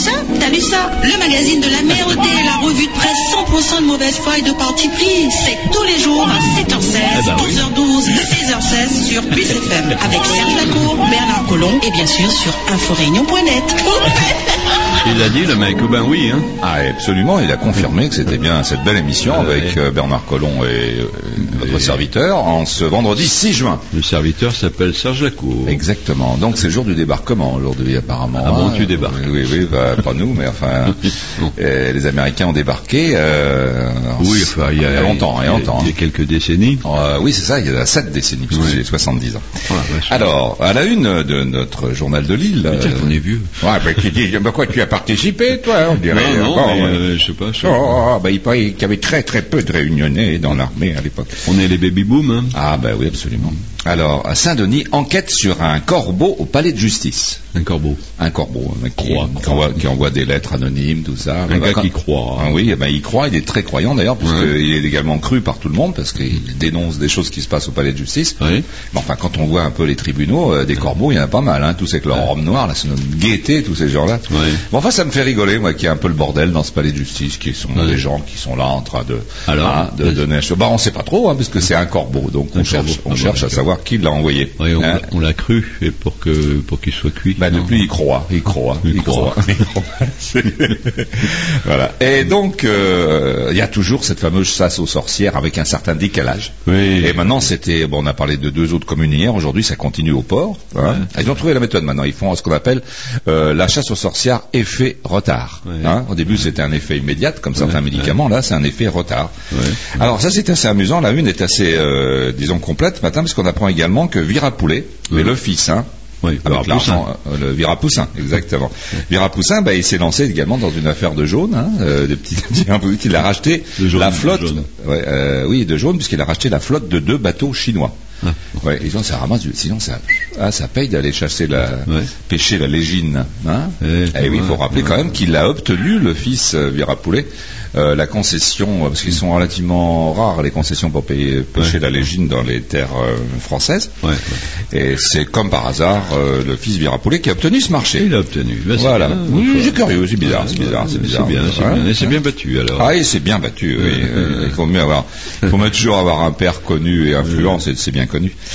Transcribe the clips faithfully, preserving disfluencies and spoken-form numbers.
ça? T'as vu ça? Le magazine de la merde et la revue de presse cent pour cent de mauvaise foi et de parti pris. C'est tous les jours à sept heures seize, eh ben oui. douze heures douze et seize heures seize sur Pulse F M avec Serge Lacour, Bernard Collomb et bien sûr sur inforéunion point net. Il a dit le mec, ben oui. Hein. Ah, absolument, il a confirmé que c'était bien cette belle émission ah, avec ouais. Bernard Collomb et, et votre et... serviteur en ce vendredi six juin. Le serviteur s'appelle Serge Lacour. Exactement. Donc c'est le jour du débarquement aujourd'hui apparemment. Ah bon, hein. Tu débarques. Oui, oui, bah, pas nous, mais enfin, les Américains ont débarqué. Euh, oui, enfin, il y a, il y a longtemps, il y a longtemps. Il y a quelques décennies. Euh, oui, c'est ça, il y a sept décennies, puisque oui. J'ai soixante-dix ans. Ah, ouais, alors, à la une de notre journal de Lille. Putain, euh... on est vieux. Ouais, bah, tu dis, bah, quoi, tu as participé, toi, on dirait. Non, non, bon, mais, euh, je sais pas. Je sais oh, bah, il paraît qu'il y avait très, très peu de réunionnais dans l'armée à l'époque. On est les baby-boom, hein. Ah, bah oui, absolument. Alors, à Saint-Denis, enquête sur un corbeau au palais de justice. Un corbeau. Un corbeau, un mec qui, croix, qui, croix. Envoie, qui envoie des lettres anonymes, tout ça. Un bah, gars quand... qui croit. Ah, oui, bah, il croit, il est très croyant d'ailleurs, parce ouais. qu'il est également cru par tout le monde, parce qu'il dénonce des choses qui se passent au palais de justice. Oui. Mais enfin, quand on voit un peu les tribunaux, euh, des corbeaux, il y en a pas mal, hein, tous avec leur ouais. robe noire, là, c'est notre gaieté, tous ces gens-là. Oui. Bon, enfin, ça me fait rigoler, moi, qu'il y a un peu le bordel dans ce palais de justice, qui sont ouais. des gens qui sont là en train de, Alors, hein, de vas-y. donner un... Bah, on sait pas trop, hein, parce que c'est un corbeau, donc on un cherche, corbeau. on ah, cherche bon, à savoir qui l'a envoyé. Oui, on, hein. on l'a cru, et pour que, pour qu'il soit cuit. Bah, depuis, il croit, il croit, il, il croit. croit. Il croit. Voilà. Et donc, euh, il y a toujours cette fameuse chasse aux sorcières avec un certain décalage. Oui. Et maintenant, c'était, bon, on a parlé de deux autres communes hier, aujourd'hui, ça continue au port. Hein. Ouais. Ils ont trouvé la méthode maintenant. Ils font ce qu'on appelle euh, la chasse aux sorcières effet retard. Ouais. Hein. Au début, c'était un effet immédiat, comme certains ouais. médicaments. Là, c'est un effet retard. Ouais. Alors, ça, c'est assez amusant. La une est assez, euh, disons, complète ce matin, parce qu'on apprend également que Virapoulet, mais ouais. le fils, hein, oui, avec l'argent, euh, le Virapoussin, exactement. Virapoussin, bah, il s'est lancé également dans une affaire de jaune, hein, euh, de petits, qu'il a racheté jaune, la flotte, ouais, euh, oui, de jaune, puisqu'il a racheté la flotte de deux bateaux chinois. Ah, bon. Ouais, ils ont ça ramasse, sinon ça, ah, ça paye d'aller chasser la, ouais. pêcher la légine, hein. Et, et oui, il faut rappeler ouais. quand même qu'il a obtenu, le fils euh, Virapoulet, euh, la concession, parce qu'ils sont relativement rares les concessions pour payer, pêcher ouais. la légine dans les terres euh, françaises. Ouais, ouais. Et c'est comme par hasard euh, le fils Virapoulet qui a obtenu ce marché. Il a obtenu. Ben, voilà. Bien, oui, c'est curieux, c'est bizarre, c'est bizarre, c'est bizarre. C'est bien, c'est ouais. bien. Et c'est bien battu alors. Ah, et c'est bien battu. Oui. euh, il faut mieux avoir, il faut mieux toujours avoir un père connu et influent, c'est, c'est bien connu. Ouais.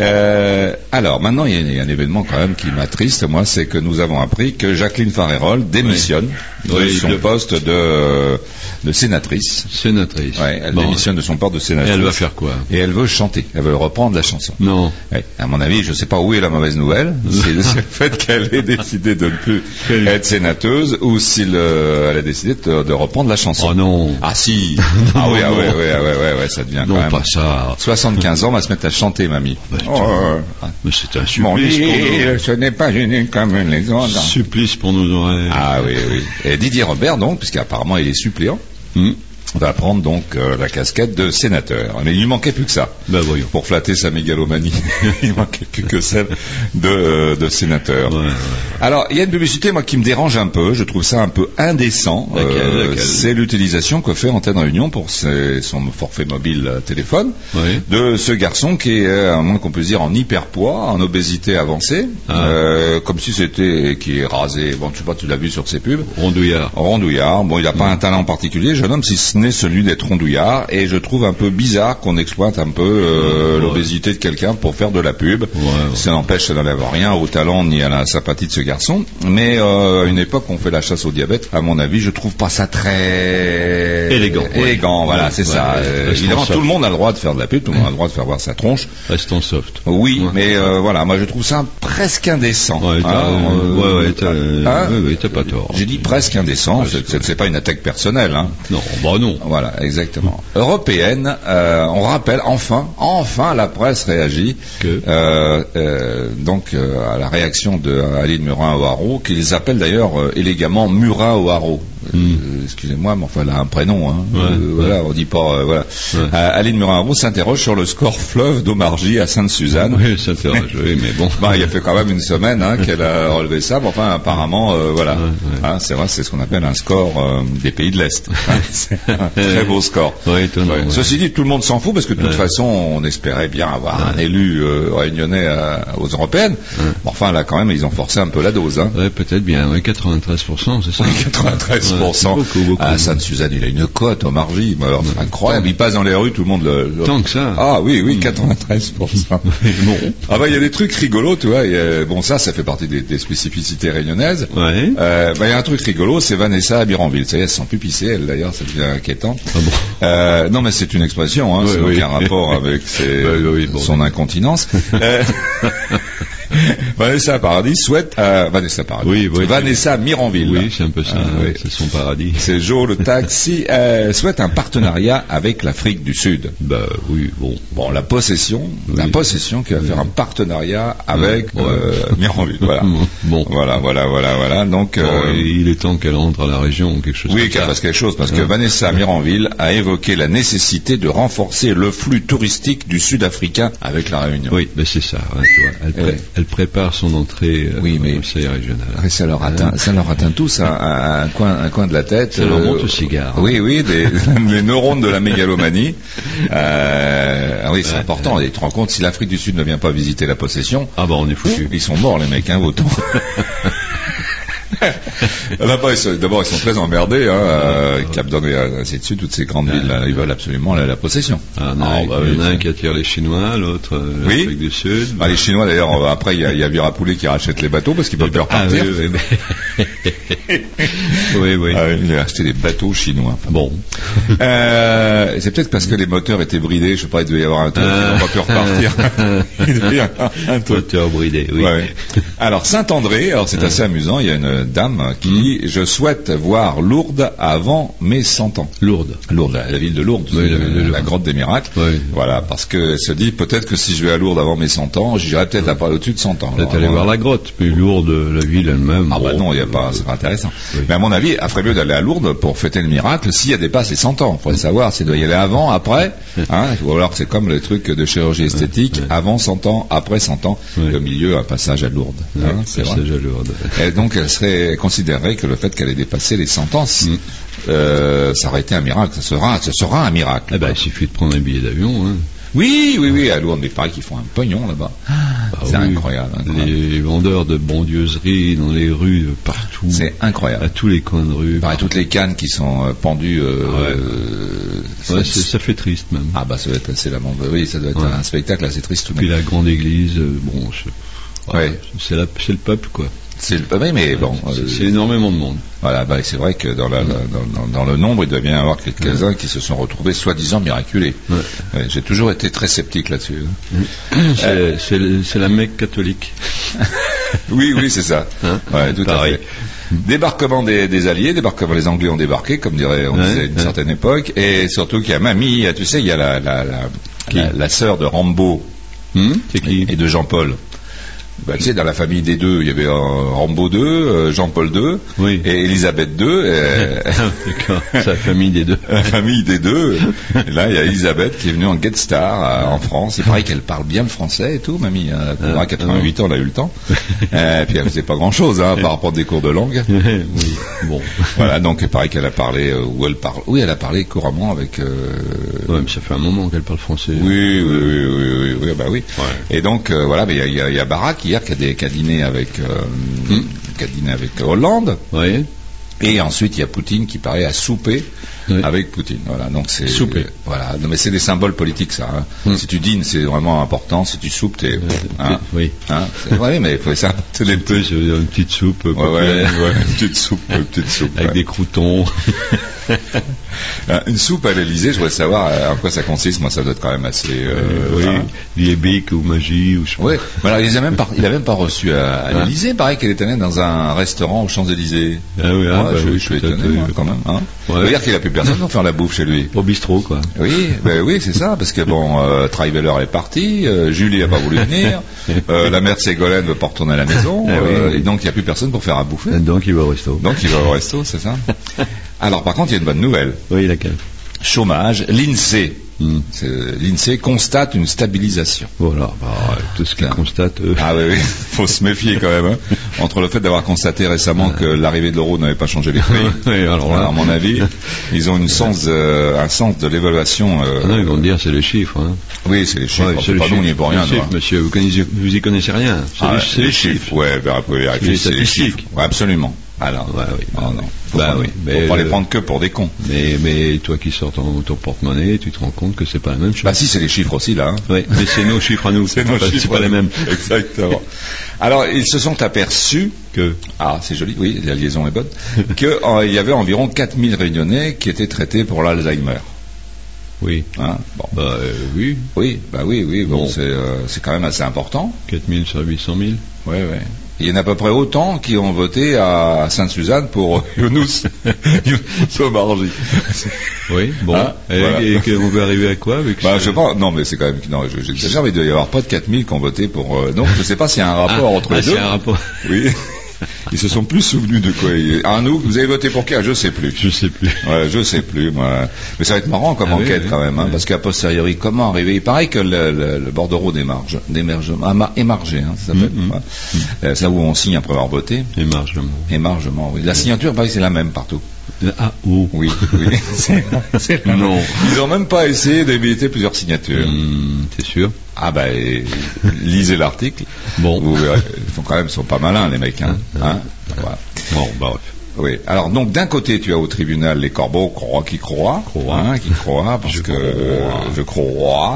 Euh, alors maintenant, il y, a, il y a un événement quand même qui m'attriste, moi, c'est que nous avons appris que Jacqueline Farerol démissionne oui. de oui, son de... poste de de sénatrice. Sénatrice. Ouais, elle bon. démissionne de son poste de sénatrice. Et elle va faire quoi? Et elle veut chanter. Elle veut reprendre la chanson. Non. Ouais. À mon avis, je ne sais pas où est la mauvaise nouvelle. C'est le fait qu'elle ait décidé de ne plus être sénateuse ou si le, elle a décidé de, de reprendre la chanson. Oh non. Ah si. Ah oui, ah ouais, ouais, ouais, ouais, ouais, ouais, ça devient non, quand même. Non, pas ça. soixante-quinze ans, on va se mettre à chanter, mamie. Bah, oh, euh, mais c'est un supplice. Mon lit, pour nous. Ce n'est pas une comme les autres. Supplice pour nos oreilles. Ah oui, oui. Et Didier Robert, donc, puisqu'apparemment il est suppléant. Hmm. Va prendre donc euh, la casquette de sénateur. Mais il lui manquait plus que ça. Ben voyons. Pour flatter sa mégalomanie. Il manquait plus que celle de, euh, de sénateur. Ouais, ouais. Alors, il y a une publicité, moi, qui me dérange un peu. Je trouve ça un peu indécent. Laquelle, euh, laquelle c'est l'utilisation que fait Antenne Réunion pour ses, son forfait mobile euh, téléphone oui. de ce garçon qui est, à moins qu'on puisse dire, en hyperpoids, en obésité avancée, ah. euh, comme si c'était, qui est rasé. Bon, je sais pas, tu l'as vu sur ses pubs. Rondouillard. Rondouillard. Bon, il n'a pas mmh. un talent particulier, jeune homme, si ce n'est celui d'être rondouillard, et je trouve un peu bizarre qu'on exploite un peu euh, ouais. l'obésité de quelqu'un pour faire de la pub. Ouais, ouais. Ça n'empêche, ça n'enlève rien au talent ni à la sympathie de ce garçon. Mais euh, à une époque, on fait la chasse au diabète. À mon avis, je trouve pas ça très élégant. Élégant, ouais. voilà, c'est ouais, ça. Ouais, euh, évidemment, tout le monde a le droit de faire de la pub, tout le monde a le droit de faire voir sa tronche. Restons soft. Oui, ouais. mais euh, voilà, moi je trouve ça presque indécent. Ouais, t'as, hein, euh, ouais, ouais, t'as, hein ouais, ouais, t'as pas tort. J'ai dit presque indécent. C'est, c'est, c'est pas une attaque personnelle. Hein. Non, bah non. Voilà. Exactement. Européenne, euh, on rappelle, enfin, enfin, la presse réagit que euh, euh, donc euh, à la réaction de Aline Murin-O'Haraud, qu'ils appellent d'ailleurs euh, élégamment Murin-O'Haraud. mm. excusez-moi, mais enfin, elle a un prénom. Hein. Ouais, euh, ouais. Voilà, on dit pas. Euh, voilà. Ouais. Euh, Aline Murin-Araud s'interroge sur le score fleuve d'Aumargy à Sainte-Suzanne. Oui, s'interroge, oui, mais bon. Bah, il a fait quand même une semaine hein, qu'elle a relevé ça. Mais enfin, apparemment, euh, voilà. Ouais, ouais. Hein, c'est vrai, c'est ce qu'on appelle un score euh, des pays de l'Est. C'est un très beau score. Ouais, étonnant, ouais. Ceci dit, tout le monde s'en fout parce que de toute ouais. façon, on espérait bien avoir ouais. un élu euh, réunionnais à, aux européennes. Ouais. Bon, enfin, là, quand même, ils ont forcé un peu la dose. Hein. Ouais, peut-être bien. Ouais, quatre-vingt-treize pour cent, c'est ça. Oui, quatre-vingt-treize pour cent. Ouais, beaucoup, beaucoup. À Sainte-Suzanne, il a une cote au Margy. Alors, c'est incroyable. Il passe dans les rues, tout le monde le. le... Tant que ça. Ah oui, oui, quatre-vingt-treize pour cent. Bon. Ah bah, il y a des trucs rigolos, tu vois. Et, bon, ça, ça fait partie des, des spécificités réunionnaises. Ouais. Euh, bah, il y a un truc rigolo, c'est Vanessa à Miranville. Ça y est, elle se sent plus pisser, elle d'ailleurs, ça devient inquiétant. Ah bon. Euh, non, mais c'est une expression, hein, oui, c'est oui. aucun rapport avec ses, oui, oui, bon, son incontinence. euh, Vanessa Paradis souhaite euh, Vanessa Paradis. Oui, oui, Vanessa Miranville. Oui, c'est un peu ça. Euh, oui. C'est son paradis. C'est Jo le taxi euh, souhaite un partenariat avec l'Afrique du Sud. Bah oui, bon. Bon, la possession, oui. la possession qui va oui. faire un partenariat avec ouais. euh, Miranville. Voilà. Bon. Voilà, voilà, voilà, voilà. Donc, bon, euh, il est temps qu'elle entre à la région ou quelque chose. Oui, qu'elle fasse quelque chose parce ouais. que Vanessa Miranville a évoqué la nécessité de renforcer le flux touristique du Sud-Africain avec la Réunion. Oui, mais c'est ça. Ouais, tu vois. Elle, pré- ouais. elle prépare son entrée euh, oui, mais au conseil régional. Oui, ça leur atteint, hein? ça leur atteint tous un, un, coin, un coin de la tête. Ça leur monte euh, au cigare. Oui, oui, des, les neurones de la mégalomanie. Euh, oui, c'est ouais, important. Ouais. Et tu te rends compte, si l'Afrique du Sud ne vient pas visiter la possession, ah bah on est foutus. Ils sont morts les mecs, hein, autant. D'abord ils, sont, d'abord, ils sont très emmerdés, hein, euh, Cap d'On et ainsi de suite, toutes ces grandes villes, là, ils veulent absolument la, la possession. Ah, non, ah, bah, il y en a un qui attire les Chinois, l'autre euh, oui. l'Afrique du Sud. Ah, les Chinois, d'ailleurs, après, il y a, y a Virapoulet qui rachète les bateaux parce qu'ils peuvent plus repartir. Ah, oui, oui, oui. oui, oui. Ah, il a acheté des bateaux chinois. Enfin, bon. Euh, c'est peut-être parce que les moteurs étaient bridés, je sais pas, il devait y avoir un truc, ils n'ont pas pu repartir. Il devait y avoir un truc. Moteur bridé, oui. Ouais. Alors, Saint-André, alors c'est assez amusant, il y a une dame qui dit « Je souhaite voir Lourdes avant mes cent ans ». Lourdes. Lourdes, la, la ville de Lourdes, oui, la, ville de la grotte des miracles. Oui. Voilà, parce qu'elle se dit peut-être que si je vais à Lourdes avant mes cent ans, j'irai peut-être à au-dessus de cent ans. Peut-être aller voir la grotte, mais Lourdes, la ville elle-même. Ah bon, bah non, il y a pas, c'est pas intéressant. Oui. Mais à mon avis, il ferait mieux d'aller à Lourdes pour fêter le miracle s'il y a dépassé cent ans. Il faudrait savoir s'il doit y aller avant, après, hein, ou alors c'est comme les trucs de chirurgie esthétique, oui. avant cent ans, après cent ans, oui. au milieu un passage à Lourdes. Oui, hein, c'est passage vrai. à Lourdes. Et donc elle serait considérerait que le fait qu'elle ait dépassé les cent ans, mm. euh, ça aurait été un miracle. Ça sera, ça sera un miracle. Eh ben, il suffit de prendre un billet d'avion. Hein. Oui, oui, oui, à Lourdes, mais pareil qu'ils font un pognon là-bas. Ah, bah c'est oui. incroyable, incroyable. Les vendeurs de bondieuseries dans les rues, partout. C'est incroyable. À tous les coins de rue. Pareil, toutes les cannes qui sont euh, pendues. Euh, ouais. euh, ouais, ça fait triste même. Ah bah ça doit être assez lamentable. Oui, ça doit être ouais. un spectacle assez triste tout de même. Puis la grande église, euh, bon, je, ouais, ouais. C'est, la, c'est le peuple quoi. C'est le oui, mais bon. C'est, euh, c'est énormément de monde. Voilà, bah, c'est vrai que dans, la, la, dans, dans, dans le nombre, il doit bien y avoir quelques-uns ouais. qui se sont retrouvés soi-disant miraculés. Ouais. Ouais, j'ai toujours été très sceptique là-dessus. C'est, euh, c'est, c'est la Mecque catholique. oui, oui, c'est ça. Hein ouais, tout Pareil. à fait. Débarquement des, des Alliés, débarquement, les Anglais ont débarqué, comme dirait on ouais, disait à une ouais. certaine époque, et surtout qu'il y a Mamie, tu sais, il y a la, la, la, la, la sœur de Rambo hum c'est qui et de Jean-Paul. Bah, tu sais, dans la famille des deux, il y avait euh, Rambo deux, euh, Jean-Paul deux, oui. et Elisabeth deux. Et... D'accord, c'est la famille des deux. La famille des deux. Et là, il y a Elisabeth qui est venue en guest star euh, en France. C'est pareil qu'elle parle bien le français et tout, mamie. Hein, elle a quatre-vingt-huit ans, elle a eu le temps. Et puis elle faisait pas grand-chose hein, par rapport à des cours de langue. Oui, bon. Voilà, donc pareil qu'elle a parlé, euh, où elle parle. Oui, elle a parlé couramment avec. Euh... Ouais, mais ça fait un moment qu'elle parle français. Oui, oui, oui, oui, oui, oui bah oui. Ouais. Et donc euh, voilà, il y a, y a, y a Barak hier qui a, des, qui a dîné avec, euh, hmm. qui a dîné avec Hollande. Oui. Et ensuite, il y a Poutine qui paraît à souper oui. avec Poutine. Voilà, donc c'est souper. Euh, voilà, non, mais c'est des symboles politiques, ça. Hein. Mm. Si tu dînes, c'est vraiment important. Si tu soupes, t'es. Hein, oui. Hein, c'est, ouais, mais il faut ça. C'est des peu, c'est une petite soupe. Ouais, ouais, ouais, une petite soupe, une petite soupe. Avec ouais. des croutons. Une soupe à l'Élysée, je voudrais savoir en quoi ça consiste. Moi, ça doit être quand même assez... Euh, oui, hein. Liébique ou magie ou je sais pas. Oui, mais alors, il n'a même, même pas reçu à, à ah. l'Élysée. Pareil qu'elle est allée dans un restaurant aux Champs-Élysées. Ah oui, ah, ouais, bah je, oui, je suis étonné, moi, quand même. Hein. Ouais. Ça veut dire qu'il n'a plus personne pour faire la bouffe chez lui. Au bistrot, quoi. Oui, ben oui, c'est ça, parce que bon, euh, Triveller est parti, euh, Julie n'a pas voulu venir, euh, la mère de Ségolène ne veut pas retourner à la maison, ah, euh, oui. et donc il n'y a plus personne pour faire à bouffer. Donc il va au resto. Donc il va au resto, c'est ça. Alors par contre, il y a une bonne nouvelle. Oui, laquelle? Chômage, l'INSEE. Hmm. L'INSEE constate une stabilisation. Voilà, bah, tout ce qu'il constate. Euh... Ah oui, oui, faut se méfier quand même. Hein, entre le fait d'avoir constaté récemment que l'arrivée de l'euro n'avait pas changé les prix. Oui, alors là, à mon avis, ils ont une sens de, un sens de l'évaluation. Euh... Ah non, ils vont dire c'est les chiffres. Hein. Oui, c'est les chiffres. Ouais, c'est pas nous, on n'y est pour rien. Chiffres, monsieur, vous, connaissez, vous y connaissez rien. C'est ah, les, les, les chiffres. chiffres. Ouais, ben, vous pouvez vérifier. C'est les chiffres. Ouais, absolument. Alors, ouais, oui, bah, non, non. Faut bah, pas, oui, faut mais pas les prendre que pour des cons. Mais, mais toi qui sors ton, ton porte-monnaie, tu te rends compte que c'est pas la même chose. Bah si, c'est les chiffres aussi là. Hein. Oui, mais c'est nos chiffres à nous. C'est nos pas, chiffres. C'est pas les mêmes. Exactement. Alors ils se sont aperçus que ah c'est joli, oui, la liaison est bonne, qu'il euh, y avait environ quatre mille Réunionnais qui étaient traités pour l'Alzheimer. Oui. Hein, bon. Bah euh, oui. Oui, bah oui, oui. Bon, bon. c'est euh, c'est quand même assez important. quatre mille sur huit cent mille. Oui, oui. Il y en a à peu près autant qui ont voté à Sainte-Suzanne pour Younous Somarji. Oui, bon. Hein, et, voilà. et, et on veut arriver à quoi avec bah, ça? Je sais pas. Non, mais c'est quand même. Non, j'exagère, mais il doit y avoir pas de quatre mille qui ont voté pour. Euh, non, je sais pas s'il y a un rapport ah, entre ah, les deux. C'est un rapport. Oui. Ils se sont plus souvenus de quoi. Arnaud, vous avez voté pour qui? Je sais plus. Je sais plus. Ouais, je sais plus, moi. Mais ça va être marrant comme ah, enquête oui, quand même, hein, oui. Parce qu'à posteriori, comment arriver? Il paraît que le, le, le bordereau d'émarge, d'émergement, ah, émargé, hein, ça s'appelle. Mm -hmm. ouais. C'est là où on signe après avoir voté. Émargement. Émargement, oui. La signature, pareil, c'est la même partout. Ah, oh. Oui, oui. c'est, c'est non. Ils n'ont même pas essayé d'habiliter plusieurs signatures. Mmh, c'est sûr. Ah ben, bah, lisez l'article. Bon. Vous verrez, ils sont quand même, sont pas malins les mecs. Hein. Hein, hein voilà. Bon, bah bref. Oui. Alors donc d'un côté tu as au tribunal les corbeaux croient qui croient, croient, hein, qui croient parce je que crois. je crois.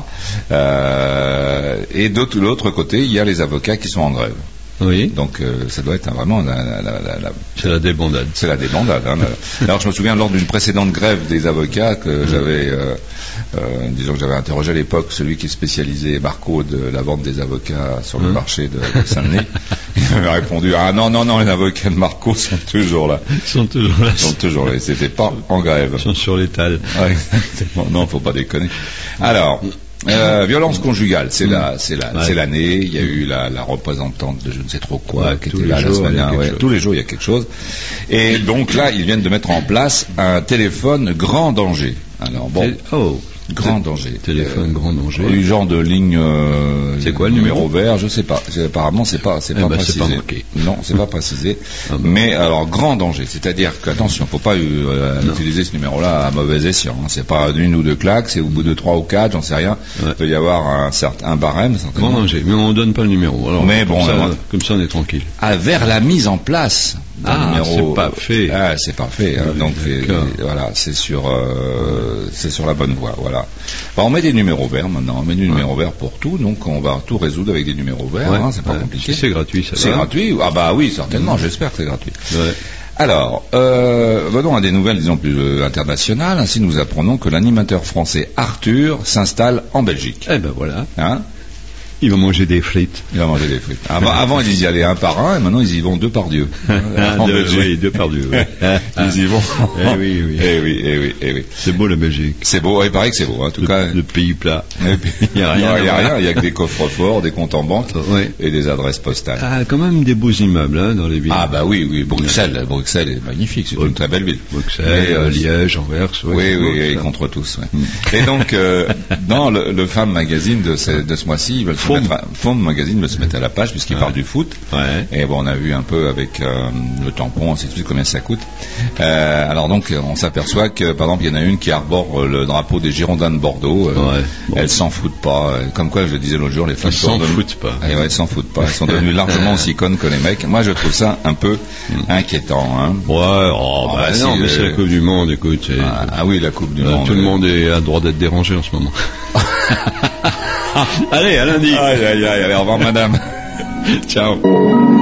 Euh, et de l'autre côté il y a les avocats qui sont en grève. Oui. Donc euh, ça doit être vraiment la, la, la, la c'est la débandade. C'est la débandade. Hein, alors je me souviens lors d'une précédente grève des avocats que mmh. j'avais, euh, euh, disons que j'avais interrogé à l'époque celui qui est spécialisé Marco de la vente des avocats sur le mmh. marché de, de Saint-Denis. Il m'avait répondu ah non non non les avocats de Marco sont toujours là. Ils sont toujours là. Ils sont toujours là. Ils n'étaient pas en grève. Ils sont sur l'étal. Ouais, exactement. Non, faut pas déconner. Alors. Euh, violence conjugale, c'est la, c'est la, ouais. c'est l'année. Il y a eu la, la représentante de je ne sais trop quoi ouais, qui était là la semaine dernière. Ouais, tous les jours, il y a quelque chose. Et donc là, ils viennent de mettre en place un téléphone grand danger. Alors bon. Oh. Grand danger. Téléphone euh, grand danger. Du genre de ligne. Euh, c'est quoi le numéro, numéro vert? Je sais pas. C'est, apparemment, c'est pas, c'est eh pas ben, précisé. C'est pas marqué. Non, c'est pas précisé. Ah ben. Mais alors grand danger, c'est-à-dire que attention, faut pas euh, utiliser ce numéro-là à mauvais escient. Hein. C'est pas une ou deux claques, c'est au bout de trois ou quatre, j'en sais rien. Ouais. Il peut y avoir un certain un barème. Grand danger, mais on donne pas le numéro. Alors, mais bon, comme ça, alors, comme ça, on est tranquille. Ah, vers la mise en place. Ah, numéro... c'est pas fait. Ah, c'est pas fait. Hein. Oui, donc et, et, voilà, c'est sur, euh, c'est sur la bonne voie. Voilà. Bon, on met des numéros verts maintenant. On met des ouais. numéros verts pour tout, donc on va tout résoudre avec des numéros verts. Ouais. Hein, c'est pas ouais. compliqué. C'est gratuit, ça. C'est va. gratuit. Ah bah oui, certainement. Mmh. J'espère que c'est gratuit. Ouais. Alors, euh, venons à des nouvelles, disons plus euh, internationales. Ainsi, nous apprenons que l'animateur français Arthur s'installe en Belgique. Eh ben voilà. Hein? Il va manger des frites. Il va manger des frites. Avant, avant, ils y allaient un par un, et maintenant, ils y vont deux par Dieu. En deux, Belgique. Oui, deux par Dieu. Oui. Ils y vont. Eh oui, oui. Eh oui, eh oui, eh oui. C'est beau, la Belgique. C'est beau, il paraît que c'est beau, hein, en tout le, cas. Le pays plat. Il n'y a rien. Il n'y a rien. Il n'y a que des coffres forts, des comptes en banque, oui. et des adresses postales. Ah, quand même des beaux immeubles, hein, dans les villes. Ah, bah oui, oui. Bruxelles, Bruxelles est magnifique. C'est oui. une très belle ville. Bruxelles, euh, Liège, Anvers. Oui, oui, oui, oui et contre tous, ouais. mm. Et donc, euh, dans le, le Femme Magazine de ce, de ce mois-ci, ils veulent se mettre à, Femme Magazine veut se mettre à la page puisqu'il ouais. parle du foot. Ouais. Et bon, on a vu un peu avec euh, le tampon, ainsi de suite, combien ça coûte. Euh, alors donc, on s'aperçoit que, par exemple, il y en a une qui arbore le drapeau des Girondins de Bordeaux. Euh, ouais. bon. Elles s'en foutent pas. Comme quoi, je le disais l'autre jour, les femmes elles s'en foutent pas. Ah, ouais, elles s'en foutent pas. Elles sont devenues largement aussi connes que les mecs. Moi, je trouve ça un peu inquiétant. Hein. Ouais, oh, bah, bah, non, si, mais euh... c'est la Coupe du Monde, écoute. Ah, ah oui, la Coupe du euh, Monde. Tout le monde est, a le droit d'être dérangé en ce moment. Allez, à lundi. Aïe, aïe, aïe, allez, au revoir, madame. Ciao.